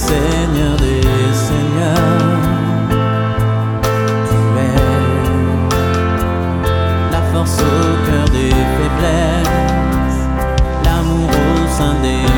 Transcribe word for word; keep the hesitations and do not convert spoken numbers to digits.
Seigneur des Seigneurs. Tu es la force au cœur des faiblesses, l'amour au sein des